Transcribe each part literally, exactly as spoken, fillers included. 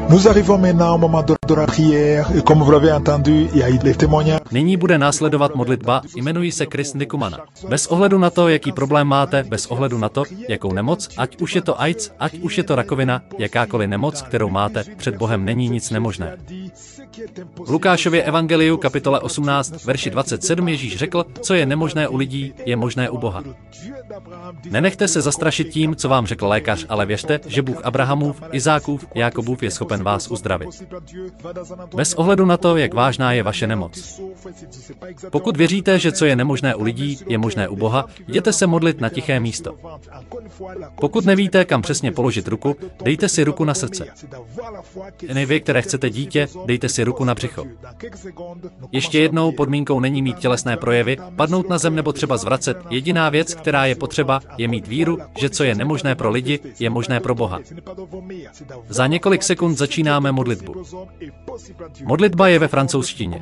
Nous arrivons maintenant au moment de, de la prière et comme vous l'avez entendu, il y a eu les témoignages. Nyní bude následovat modlitba, jmenuji se Chris Nikumana. Bez ohledu na to, jaký problém máte, bez ohledu na to, jakou nemoc, ať už je to AIDS, ať už je to rakovina, jakákoliv nemoc, kterou máte, před Bohem není nic nemožné. V Lukášově evangeliu kapitole osmnáct, verši dvacet sedm Ježíš řekl, co je nemožné u lidí, je možné u Boha. Nenechte se zastrašit tím, co vám řekl lékař, ale věřte, že Bůh Abrahamův, Izákův, Jákobův je schopen vás uzdravit. Bez ohledu na to, jak vážná je vaše nemoc. Pokud věříte, že co je nemožné u lidí, je možné u Boha, jděte se modlit na tiché místo. Pokud nevíte, kam přesně položit ruku, dejte si ruku na srdce. Jen vy, které chcete dítě, dejte si ruku na břicho. Ještě jednou podmínkou není mít tělesné projevy, padnout na zem nebo třeba zvracet. Jediná věc, která je potřeba, je mít víru, že co je nemožné pro lidi, je možné pro Boha. Za několik sekund začínáme modlitbu. Modlitba je ve francouzštině.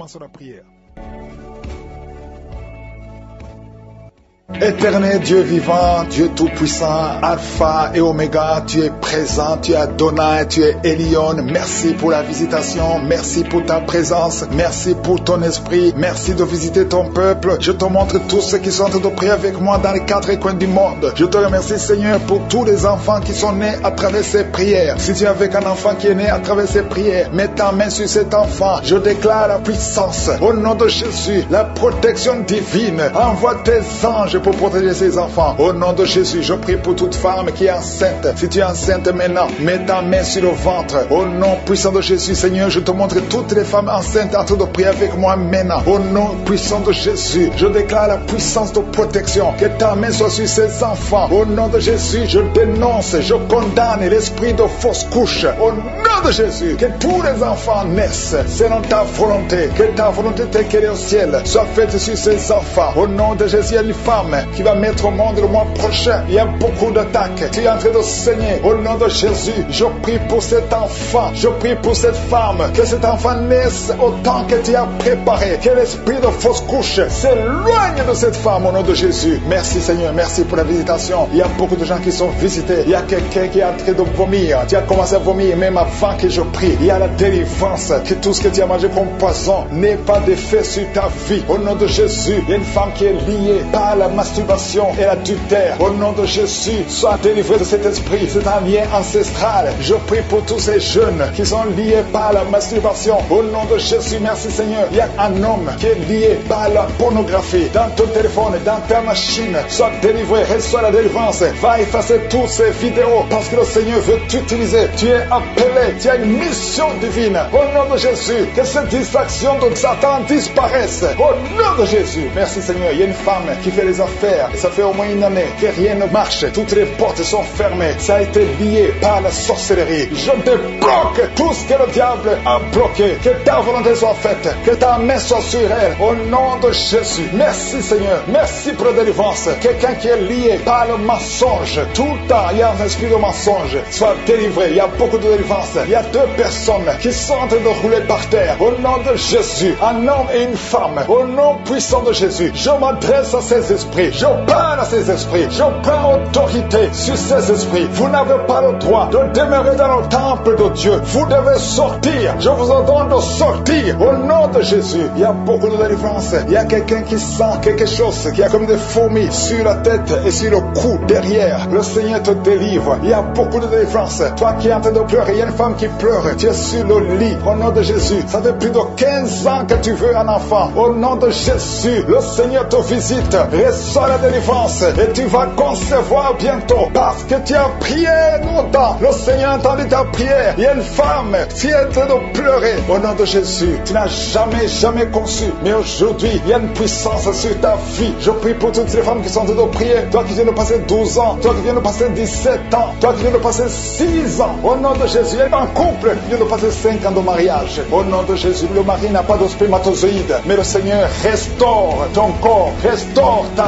Éternel Dieu vivant, Dieu tout-puissant, Alpha et Oméga, tu es présent, tu es Adonai, tu es Elion. Merci pour la visitation, merci pour ta présence, merci pour ton esprit, merci de visiter ton peuple. Je te montre tous ceux qui sont en train de prier avec moi dans les quatre coins du monde. Je te remercie Seigneur pour tous les enfants qui sont nés à travers ces prières. Si tu es avec un enfant qui est né à travers ces prières, mets ta main sur cet enfant. Je déclare la puissance au nom de Jésus, la protection divine. Envoie tes anges pour protéger ses enfants. Au nom de Jésus, je prie pour toute femme qui est enceinte. Si tu es enceinte maintenant, mets ta main sur le ventre. Au nom puissant de Jésus, Seigneur, je te montre toutes les femmes enceintes en train de prier avec moi maintenant. Au nom puissant de Jésus, je déclare la puissance de protection. Que ta main soit sur ces enfants. Au nom de Jésus, je dénonce, je condamne l'esprit de fausse couche. Au nom de Jésus, que tous les enfants naissent selon ta volonté. Que ta volonté telle qu'elle est au ciel soit faite sur ces enfants. Au nom de Jésus, il y a une femme qui va mettre au monde le mois prochain. Il y a beaucoup d'attaques. Tu es en train de saigner. Au nom de Jésus, je prie pour cet enfant. Je prie pour cette femme. Que cet enfant naisse autant que tu as préparé. Que l'esprit de fausse couche s'éloigne de cette femme au nom de Jésus. Merci Seigneur. Merci pour la visitation. Il y a beaucoup de gens qui sont visités. Il y a quelqu'un qui est en train de vomir. Tu as commencé à vomir même avant que je prie. Il y a la délivrance. Que tout ce que tu as mangé comme poison n'ait pas d'effet sur ta vie. Au nom de Jésus, il y a une femme qui est liée par la masturbation et l'adultère. Au nom de Jésus, sois délivré de cet esprit. C'est un lien ancestral. Je prie pour tous ces jeunes qui sont liés par la masturbation. Au nom de Jésus, merci Seigneur. Il y a un homme qui est lié par la pornographie. Dans ton téléphone, dans ta machine, sois délivré, reçois la délivrance. Va effacer toutes ces vidéos parce que le Seigneur veut t'utiliser. Tu es appelé, tu as une mission divine. Au nom de Jésus, que cette distraction de Satan disparaisse. Au nom de Jésus, merci Seigneur. Il y a une femme qui fait les affaires. Ça fait au moins une année que rien ne marche. Toutes les portes sont fermées. Ça a été lié par la sorcellerie. Je débloque tout ce que le diable a bloqué. Que ta volonté soit faite. Que ta main soit sur elle. Au nom de Jésus. Merci Seigneur. Merci pour la délivrance. Quelqu'un qui est lié par le mensonge. Tout le temps, il y a un esprit de mensonge. Soit délivré. Il y a beaucoup de délivrance. Il y a deux personnes qui sont en train de rouler par terre. Au nom de Jésus. Un homme et une femme. Au nom puissant de Jésus. Je m'adresse à ces esprits. Je parle à ces esprits. Je prends autorité sur ces esprits. Vous n'avez pas le droit de demeurer dans le temple de Dieu. Vous devez sortir. Je vous ordonne de sortir. Au nom de Jésus. Il y a beaucoup de délivrance. Il y a quelqu'un qui sent quelque chose qui a comme des fourmis sur la tête et sur le cou derrière. Le Seigneur te délivre. Il y a beaucoup de délivrance. Toi qui es en train de pleurer, il y a une femme qui pleure. Tu es sur le lit. Au nom de Jésus. Ça fait plus de quinze ans que tu veux un enfant. Au nom de Jésus. Le Seigneur te visite. Reçois la délivrance et tu vas concevoir bientôt parce que tu as prié longtemps. Le Seigneur a entendu ta prière. Il y a une femme qui est en train de pleurer. Au nom de Jésus, tu n'as jamais, jamais conçu. Mais aujourd'hui, il y a une puissance sur ta vie. Je prie pour toutes les femmes qui sont en train de prier. Toi qui viens de passer douze ans, toi qui viens de passer dix-sept ans, toi qui viens de passer six ans. Au nom de Jésus, il y a un couple qui vient de passer cinq ans de mariage. Au nom de Jésus, le mari n'a pas de spermatozoïde. Mais le Seigneur restaure ton corps, restaure ta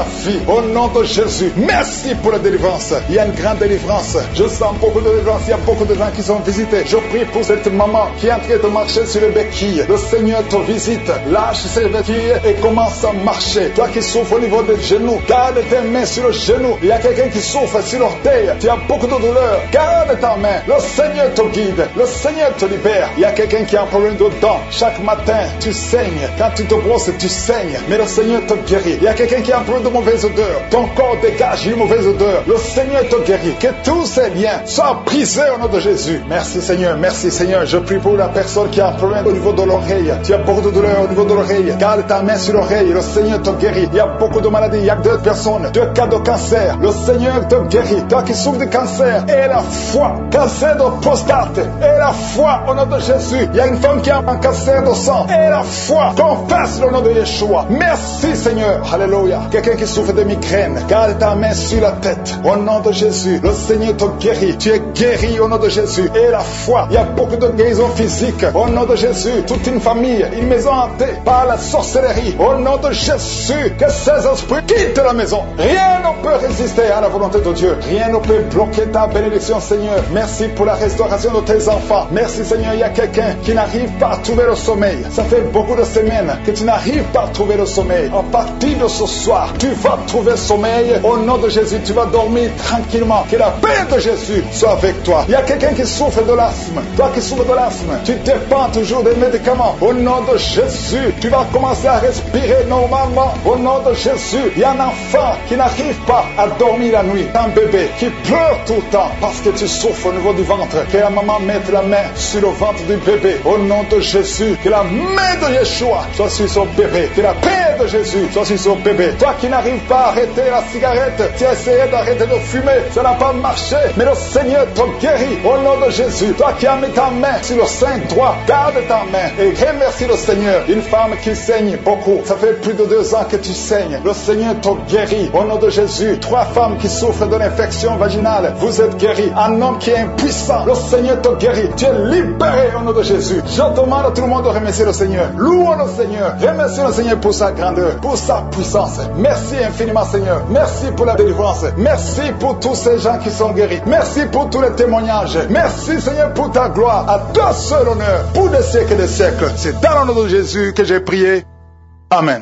vie. Au nom de Jésus, merci pour la délivrance. Il y a une grande délivrance. Je sens beaucoup de délivrance. Il y a beaucoup de gens qui sont visités. Je prie pour cette maman qui est en train de marcher sur les béquilles. Le Seigneur te visite. Lâche ses béquilles et commence à marcher. Toi qui souffres au niveau des genoux, garde tes mains sur le genou. Il y a quelqu'un qui souffre sur l'orteil. Tu as beaucoup de douleur. Garde ta main. Le Seigneur te guide. Le Seigneur te libère. Il y a quelqu'un qui a un problème de dents. Chaque matin, tu saignes. Quand tu te brosses, tu saignes. Mais le Seigneur te guérit. Il y a quelqu'un qui a un problème de mauvaise odeur. Ton corps dégage une mauvaise odeur. Le Seigneur te guérit. Que tous ces liens soient brisés au nom de Jésus. Merci Seigneur. Merci Seigneur. Je prie pour la personne qui a un problème au niveau de l'oreille. Tu as beaucoup de douleur au niveau de l'oreille. Garde ta main sur l'oreille. Le Seigneur te guérit. Il y a beaucoup de maladies. Il y a deux personnes. Deux cas de cancer. Le Seigneur te guérit. Toi qui souffres de cancer. Et la foi. Cancer de prostate. Et la foi au nom de Jésus. Il y a une femme qui a un cancer de sang. Et la foi. Confesse le nom de Yeshua. Merci Seigneur. Alléluia. Quelqu'un qui souffre de migraine. Garde ta main sur la tête. Au nom de Jésus. Le Seigneur te guérit. Tu es guéri au nom de Jésus. Et la foi. Il y a beaucoup de guérisons physiques. Au nom de Jésus. Toute une famille. Une maison hantée par la sorcellerie. Au nom de Jésus. Que ces esprits quittent la maison. Rien ne peut résister à la volonté de Dieu. Rien ne peut bloquer ta bénédiction Seigneur. Merci pour la restauration de tes enfants. Merci Seigneur. Il y a quelqu'un qui n'arrive pas à trouver le sommeil. Ça fait beaucoup de semaines que tu n'arrives pas à trouver le sommeil. À partir de ce soir, tu vas trouver le sommeil. Au nom de Jésus, tu vas dormir tranquillement. Que la paix de Jésus soit avec toi. Il y a quelqu'un qui souffre de l'asthme. Toi qui souffres de l'asthme, tu dépends toujours des médicaments. Au nom de Jésus, tu vas commencer à respirer normalement. Au nom de Jésus, il y a un enfant qui n'arrive pas à dormir la nuit. Un bébé qui pleure tout le temps parce que tu souffres au niveau du ventre. Que la maman mette la main sur le ventre du bébé. Au nom de Jésus, que la main de Yeshua soit sur son bébé. Que la paix de Jésus soit sur son bébé. Toi qui n'arrives pas à arrêter la cigarette, tu as essayé d'arrêter de fumer, ça n'a pas marché, mais le Seigneur te guérit au nom de Jésus. Toi qui as mis ta main sur le sein droit, garde ta main et remercie le Seigneur. Une femme qui saigne beaucoup, ça fait plus de deux ans que tu saignes, le Seigneur te guérit au nom de Jésus. Trois femmes qui souffrent de l'infection vaginale, vous êtes guéris. Un homme qui est impuissant, le Seigneur te guérit. Tu es libéré au nom de Jésus. Je demande à tout le monde de remercier le Seigneur. Louons le Seigneur. Remercie le Seigneur pour sa grandeur, pour sa puissance. Merci infiniment Seigneur. Merci pour la délivrance. Merci pour tous ces gens qui sont guéris. Merci pour tous les témoignages. Merci Seigneur pour ta gloire. À toi seul honneur pour des siècles et des siècles. C'est dans le nom de Jésus que j'ai prié. Amen.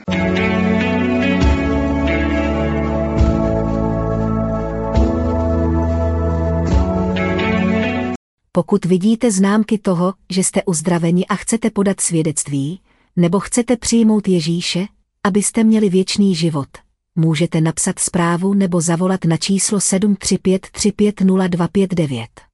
Pokud vidíte známky toho, že jste uzdraveni a chcete podat svědectví, nebo chcete přijmout Ježíše, abyste měli věčný život, můžete napsat zprávu nebo zavolat na číslo sedm tři pět tři pět nula dva pět devět.